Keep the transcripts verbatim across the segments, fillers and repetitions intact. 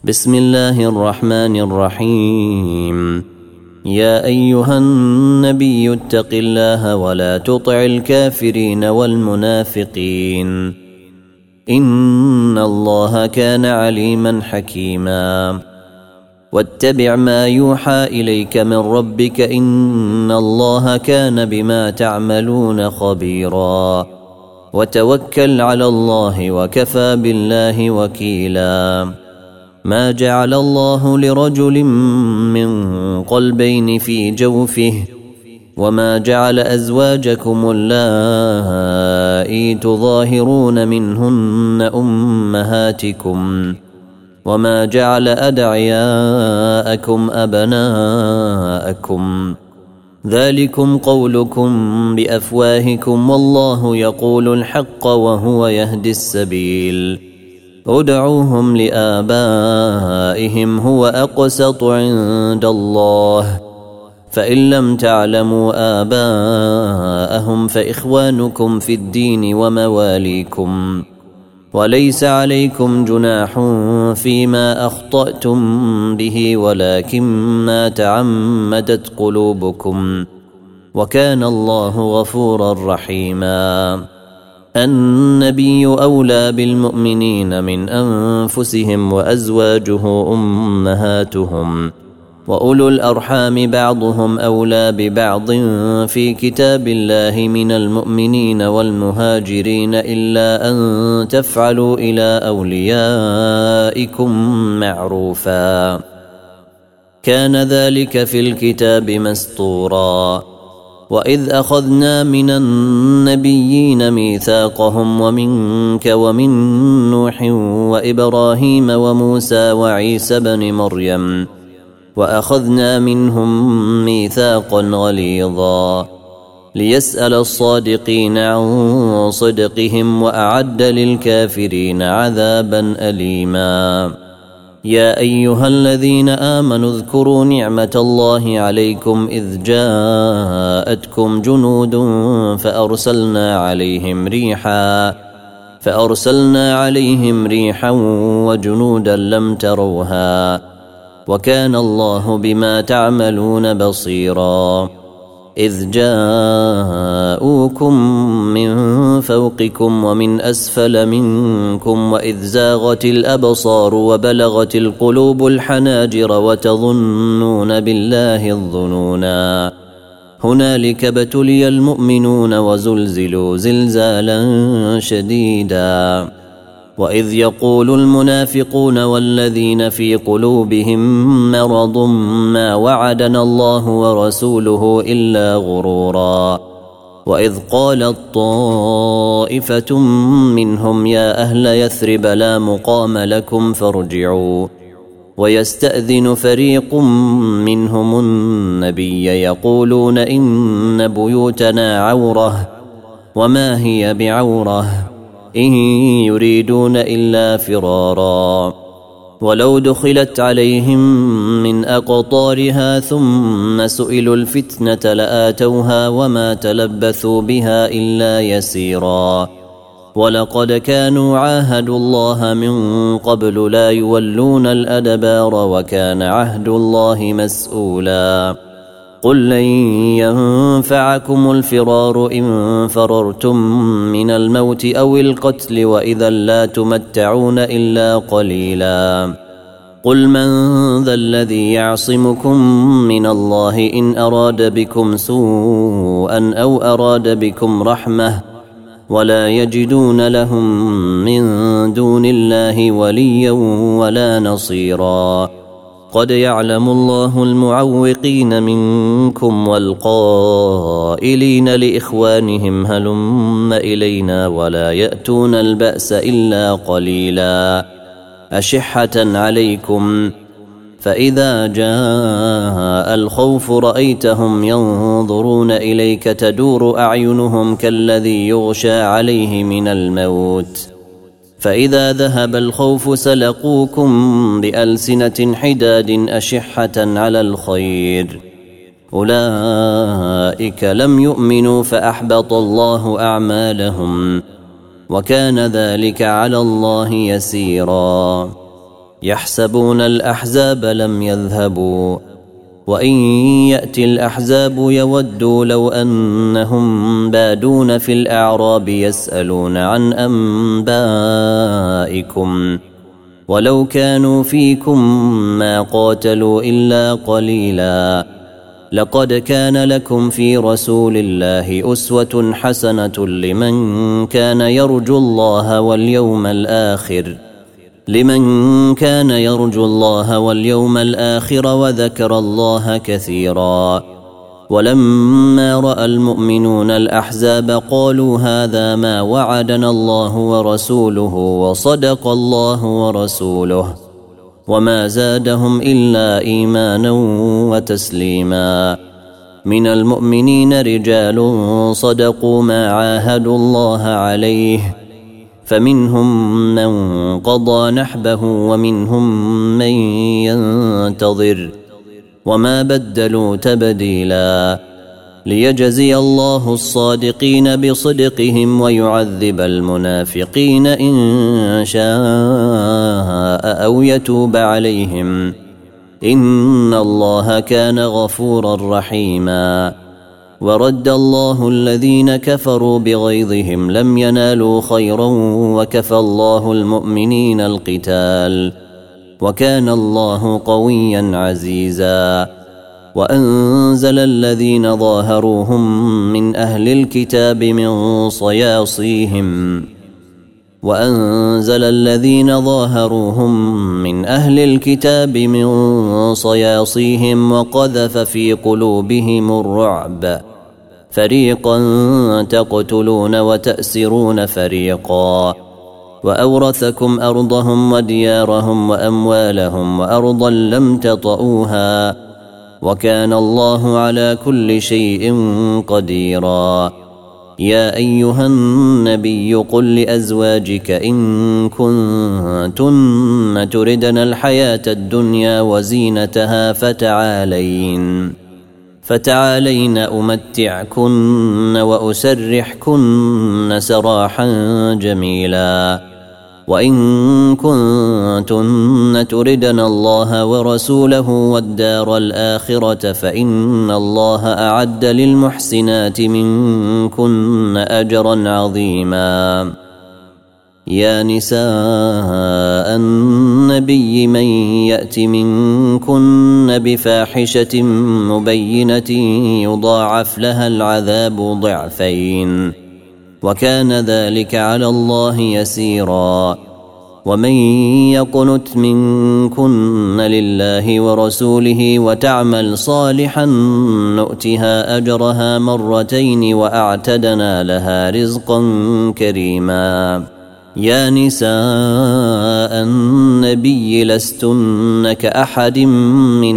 بسم الله الرحمن الرحيم. يا أيها النبي اتق الله ولا تطع الكافرين والمنافقين إن الله كان عليما حكيما. واتبع ما يوحى إليك من ربك إن الله كان بما تعملون خبيرا. وتوكل على الله وكفى بالله وكيلا. ما جعل الله لرجل من قلبين في جوفه وما جعل أزواجكم اللائي تظاهرون منهن أمهاتكم وما جعل أدعياءكم أبناءكم ذلكم قولكم بأفواهكم والله يقول الحق وهو يهدي السبيل. ادعوهم لآبائهم هو أقسط عند الله فإن لم تعلموا آباءهم فإخوانكم في الدين ومواليكم وليس عليكم جناح فيما أخطأتم به ولكن ما تعمدت قلوبكم وكان الله غفورا رحيما. النبي أولى بالمؤمنين من أنفسهم وأزواجه أمهاتهم وأولو الأرحام بعضهم أولى ببعض في كتاب الله من المؤمنين والمهاجرين إلا أن تفعلوا إلى أوليائكم معروفا كان ذلك في الكتاب مسطورا. وإذ أخذنا من النبيين ميثاقهم ومنك ومن نوح وإبراهيم وموسى وعيسى بن مريم وأخذنا منهم ميثاقا غليظا ليسأل الصادقين عن صدقهم وأعد للكافرين عذابا أليما. يا أيها الذين آمنوا اذكروا نعمة الله عليكم إذ جاءتكم جنود فأرسلنا عليهم ريحا فأرسلنا عليهم ريحا وجنودا لم تروها وكان الله بما تعملون بصيرا. إذ جاءوكم من فوقكم ومن أسفل منكم وإذ زاغت الأبصار وبلغت القلوب الحناجر وتظنون بالله الظنونا هنالك ابتلي المؤمنون وزلزلوا زلزالا شديدا. وإذ يقول المنافقون والذين في قلوبهم مرض ما وعدنا الله ورسوله إلا غرورا. وإذ قالت طائفة منهم يا أهل يثرب لا مقام لكم فارجعوا ويستأذن فريق منهم النبي يقولون إن بيوتنا عورة وما هي بعورة إن يريدون إلا فرارا. ولو دخلت عليهم من أقطارها ثم سئلوا الفتنة لآتوها وما تلبثوا بها إلا يسيرا. ولقد كانوا عاهدوا الله من قبل لا يولون الأدبار وكان عهد الله مسؤولا. قل لن ينفعكم الفرار إن فررتم من الموت أو القتل وإذا لا تمتعون إلا قليلا. قل من ذا الذي يعصمكم من الله إن أراد بكم سوءا أو أراد بكم رحمة ولا يجدون لهم من دون الله وليا ولا نصيرا. قد يعلم الله المعوقين منكم والقائلين لإخوانهم هلم إلينا ولا يأتون البأس إلا قليلا أشحة عليكم فإذا جاء الخوف رأيتهم ينظرون إليك تدور أعينهم كالذي يغشى عليه من الموت فإذا ذهب الخوف سلقوكم بألسنة حداد أشحة على الخير أولئك لم يؤمنوا فأحبط الله أعمالهم وكان ذلك على الله يسيرا. يحسبون الأحزاب لم يذهبوا وإن يأتي الأحزاب يودوا لو أنهم بادون في الأعراب يسألون عن أنبائكم ولو كانوا فيكم ما قاتلوا إلا قليلا لقد كان لكم في رسول الله أسوة حسنة لمن كان يرجو الله واليوم الآخر لمن كان يرجو الله واليوم الآخر وذكر الله كثيرا ولما رأى المؤمنون الأحزاب قالوا هذا ما وعدنا الله ورسوله وصدق الله ورسوله وما زادهم إلا إيمانا وتسليما من المؤمنين رجال صدقوا ما عاهدوا الله عليه فمنهم من قضى نحبه ومنهم من ينتظر وما بدلوا تبديلا ليجزي الله الصادقين بصدقهم ويعذب المنافقين إن شاء أو يتوب عليهم إن الله كان غفورا رحيما ورد الله الذين كفروا بغيظهم لم ينالوا خيرا وكفى الله المؤمنين القتال وكان الله قويا عزيزا وأنزل الذين ظاهروهم من أهل الكتاب من صياصيهم وأنزل الذين ظاهروهم من أهل الكتاب من صياصيهم وقذف في قلوبهم الرعب فريقا تقتلون وتأسرون فريقا وأورثكم أرضهم وديارهم وأموالهم وأرضا لم تطئوها وكان الله على كل شيء قديرا يا أيها النبي قل لأزواجك إن كنتن تردن الحياة الدنيا وزينتها فتعالين فتعالين أمتعكن وأسرحكن سراحا جميلا وإن كنتن تردن الله ورسوله والدار الآخرة فإن الله أعد للمحسنات منكن أجرا عظيما يا نساء النبي من يأت منكن بفاحشة مبينة يضاعف لها العذاب ضعفين وكان ذلك على الله يسيرا ومن يقنت منكن لله ورسوله وتعمل صالحا نؤتها أجرها مرتين وأعتدنا لها رزقا كريما يا نساء النبي لستن كأحد من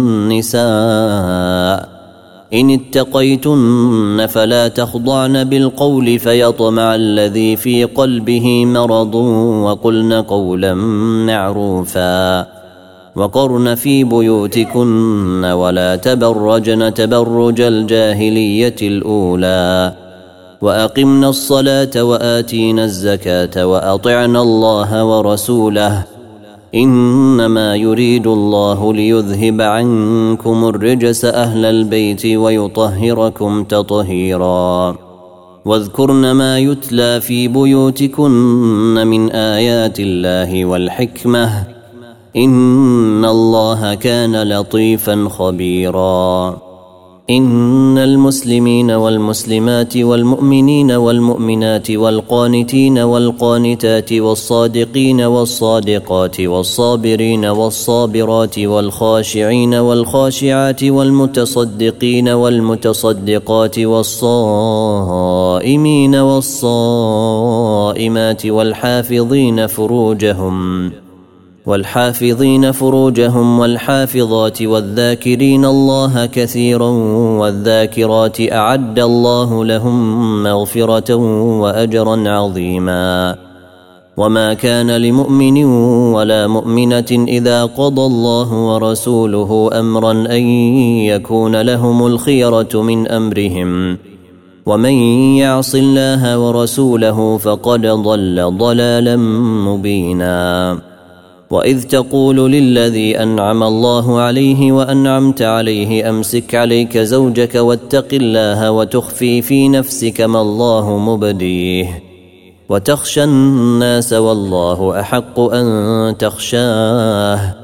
النساء إن اتقيتن فلا تخضعن بالقول فيطمع الذي في قلبه مرض وقلن قولا معروفا وقرن في بيوتكن ولا تبرجن تبرج الجاهلية الأولى وأقمنا الصلاة وآتينا الزكاة وأطعنا الله ورسوله إنما يريد الله ليذهب عنكم الرجس أهل البيت ويطهركم تطهيرا واذكرن ما يتلى في بيوتكن من آيات الله والحكمة إن الله كان لطيفا خبيرا إن المسلمين والمسلمات والمؤمنين والمؤمنات والقانتين والقانتات والصادقين والصادقات والصابرين والصابرات والخاشعين والخاشعات والمتصدقين والمتصدقات والصائمين والصائمات والحافظين فروجهم والحافظين فروجهم والحافظات والذاكرين الله كثيرا والذاكرات أعد الله لهم مغفرة وأجرا عظيما وما كان لمؤمن ولا مؤمنة إذا قضى الله ورسوله أمرا أن يكون لهم الخيرة من أمرهم ومن يعص الله ورسوله فقد ضل ضلالا مبينا وإذ تقول للذي أنعم الله عليه وأنعمت عليه أمسك عليك زوجك واتق الله وتخفي في نفسك ما الله مبديه وتخشى الناس والله أحق أن تخشاه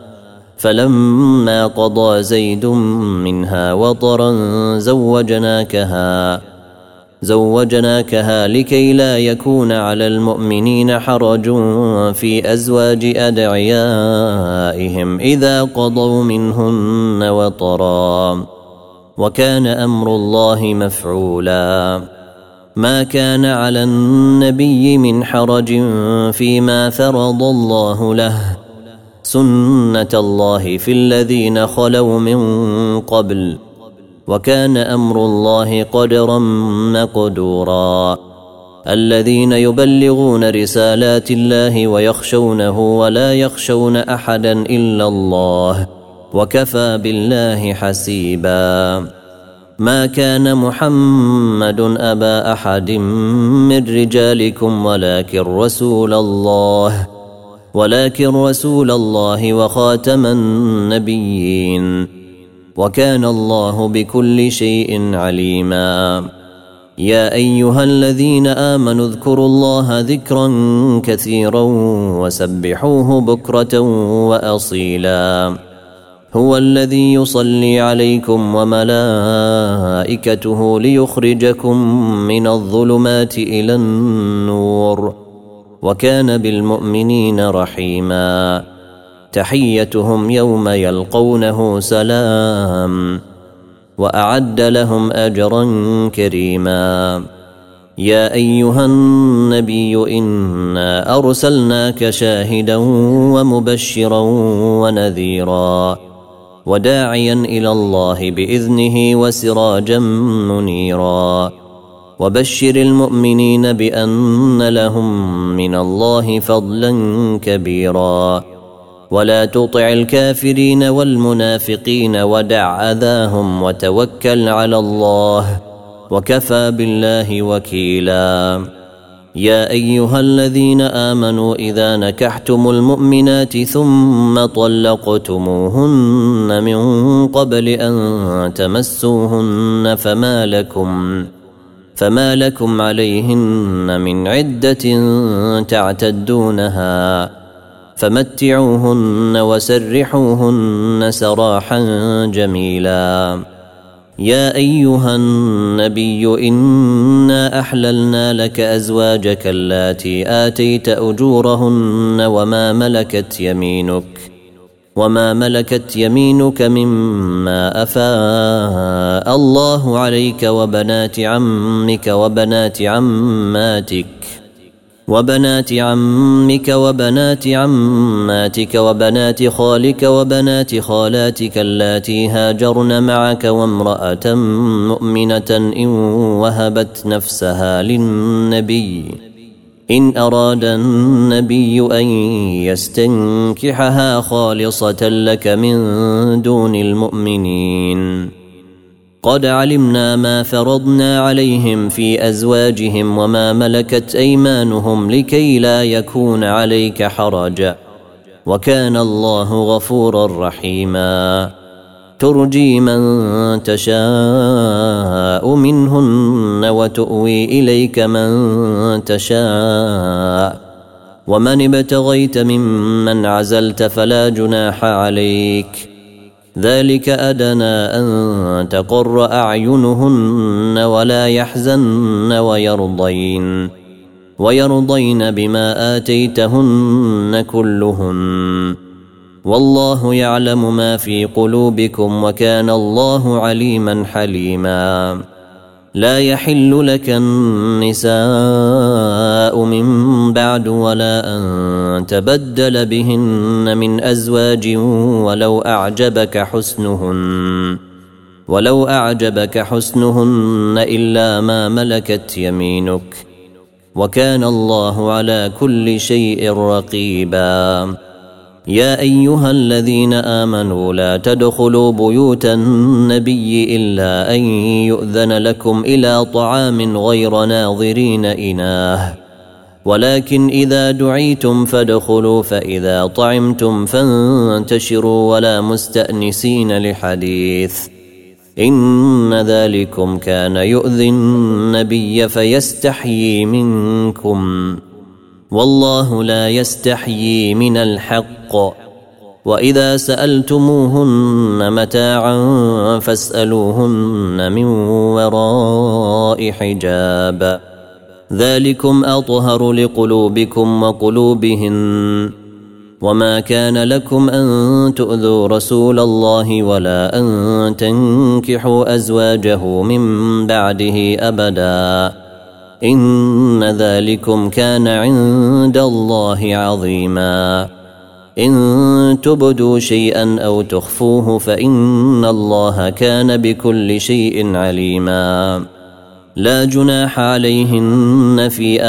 فلما قضى زيد منها وطرا زوجناكها زوجناكها لكي لا يكون على المؤمنين حرج في أزواج أدعيائهم إذا قضوا منهن وطرا وكان أمر الله مفعولا ما كان على النبي من حرج فيما فرض الله له سنة الله في الذين خلوا من قبل وكان أمر الله قدرا مقدورا الذين يبلغون رسالات الله ويخشونه ولا يخشون أحدا إلا الله وكفى بالله حسيبا ما كان محمد أبا أحد من رجالكم ولكن رسول الله ولكن رسول الله وخاتم النبيين وكان الله بكل شيء عليما يا أيها الذين آمنوا اذكروا الله ذكرا كثيرا وسبحوه بكرة وأصيلا هو الذي يصلي عليكم وملائكته ليخرجكم من الظلمات إلى النور وكان بالمؤمنين رحيما تحيتهم يوم يلقونه سلام وأعد لهم أجرا كريما يا أيها النبي إنا أرسلناك شاهدا ومبشرا ونذيرا وداعيا إلى الله بإذنه وسراجا منيرا وبشر المؤمنين بأن لهم من الله فضلا كبيرا ولا تطع الكافرين والمنافقين ودع أذاهم وتوكل على الله وكفى بالله وكيلا يا أيها الذين آمنوا إذا نكحتم المؤمنات ثم طلقتموهن من قبل أن تمسوهن فما لكم فما لكم عليهن من عدة تعتدونها فمتعوهن وسرحوهن سراحا جميلا يا أيها النبي إنا أحللنا لك أزواجك اللاتي آتيت أجورهن وما ملكت يمينك وما ملكت يمينك مما أفاء الله عليك وبنات عمك وبنات عماتك وبنات عمك وبنات عماتك وبنات خالك وبنات خالاتك اللاتي هاجرن معك وامرأة مؤمنة إن وهبت نفسها للنبي إن أراد النبي أن يستنكحها خالصة لك من دون المؤمنين قد علمنا ما فرضنا عليهم في أزواجهم وما ملكت أيمانهم لكي لا يكون عليك حرج وكان الله غفورا رحيما ترجي من تشاء منهن وتؤوي إليك من تشاء ومن ابتغيت ممن عزلت فلا جناح عليك ذلك أدنى أن تقر أعينهن ولا يحزن ويرضين ويرضين بما آتيتهن كلهن والله يعلم ما في قلوبكم وكان الله عليما حليما لا يحل لك النساء من بعد ولا أن تبدل بهن من أزواج ولو أعجبك حسنهن ولو أعجبك حسنهن إلا ما ملكت يمينك وكان الله على كل شيء رقيبا يا أيها الذين آمنوا لا تدخلوا بيوت النبي إلا أن يؤذن لكم إلى طعام غير ناظرين إناه ولكن إذا دعيتم فادخلوا فإذا طعمتم فانتشروا ولا مستأنسين لحديث إن ذلكم كان يؤذي النبي فيستحيي منكم والله لا يستحيي من الحق وإذا سألتموهن متاعا فاسألوهن من وراء حجاب ذلكم أطهر لقلوبكم وقلوبهن وما كان لكم أن تؤذوا رسول الله ولا أن تنكحوا أزواجه من بعده أبدا إن ذلكم كان عند الله عظيما إن تبدوا شيئا أو تخفوه فإن الله كان بكل شيء عليما لا جناح عليهن في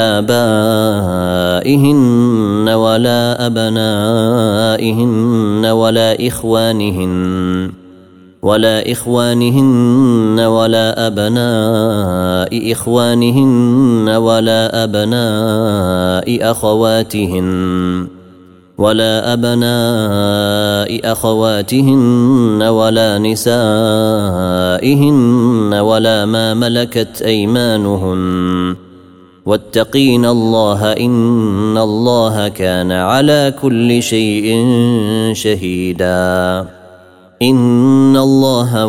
آبائهن ولا أبنائهن ولا إخوانهن ولا إخوانهن ولا أبناء إخوانهن ولا أبناء أخواتهن ولا أبناء أخواتهن ولا نسائهن ولا ما ملكت أيمانهن واتقين الله إن الله كان على كل شيء شهيدا إن الله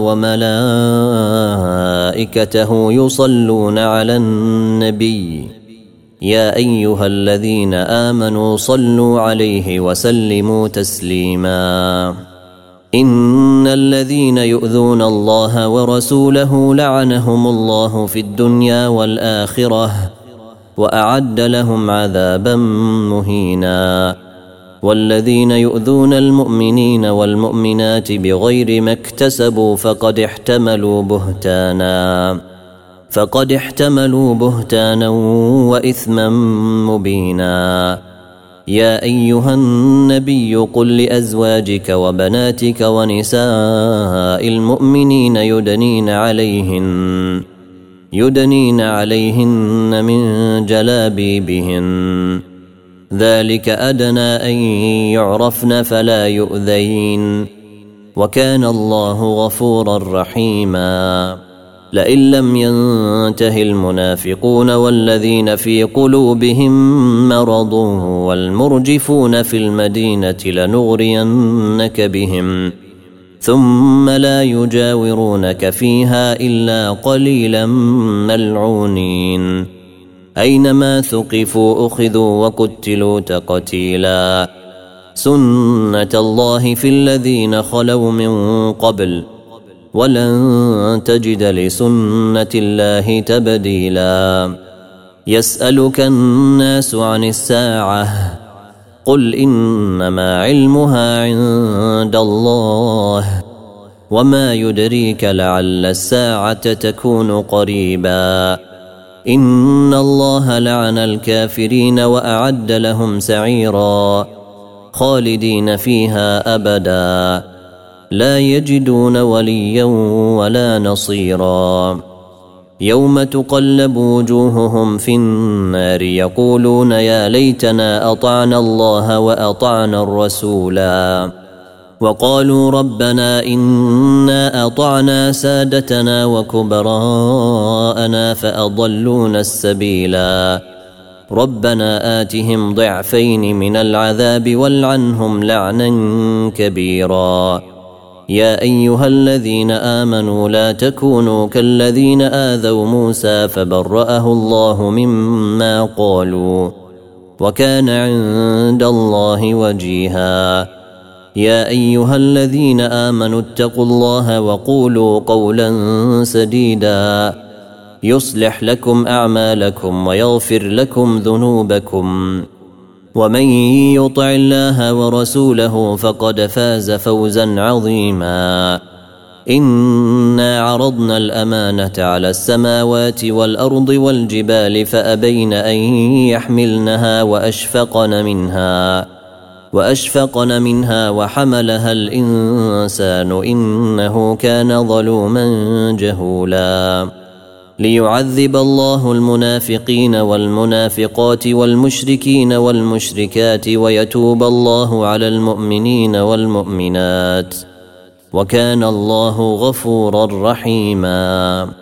وملائكته يصلون على النبي يا أيها الذين آمنوا صلوا عليه وسلموا تسليما إن الذين يؤذون الله ورسوله لعنهم الله في الدنيا والآخرة وأعد لهم عذابا مهينا والذين يؤذون المؤمنين والمؤمنات بغير ما اكتسبوا فقد احتملوا بهتانا فقد احتملوا بهتانا وإثما مبينا يا أيها النبي قل لأزواجك وبناتك ونساء المؤمنين يدنين عليهن يدنين عليهن من جلابيبهن ذلك أدنى أن يعرفن فلا يؤذين وكان الله غفورا رحيما لئن لم ينته المنافقون والذين في قلوبهم مرض والمرجفون في المدينة لنغرينك بهم ثم لا يجاورونك فيها إلا قليلا ملعونين أينما ثقفوا أخذوا وقتلوا تقتيلا سنة الله في الذين خلوا من قبل ولن تجد لسنة الله تبديلا يسألك الناس عن الساعة قل إنما علمها عند الله وما يدريك لعل الساعة تكون قريبا إن الله لعن الكافرين وأعد لهم سعيرا خالدين فيها أبدا لا يجدون وليا ولا نصيرا يوم تقلب وجوههم في النار يقولون يا ليتنا أطعنا الله وأطعنا الرسولا وقالوا ربنا إنا أطعنا سادتنا وكبراءنا فأضلونا السبيلا ربنا آتهم ضعفين من العذاب والعنهم لعنا كبيرا يا أيها الذين آمنوا لا تكونوا كالذين آذوا موسى فبرأه الله مما قالوا وكان عند الله وجيها يا أيها الذين آمنوا اتقوا الله وقولوا قولا سديدا يصلح لكم أعمالكم ويغفر لكم ذنوبكم ومن يطع الله ورسوله فقد فاز فوزا عظيما إنا عرضنا الأمانة على السماوات والأرض والجبال فأبين أن يحملنها وأشفقن منها وأشفقن منها وحملها الإنسان إنه كان ظلوما جهولا ليعذب الله المنافقين والمنافقات والمشركين والمشركات ويتوب الله على المؤمنين والمؤمنات وكان الله غفورا رحيما.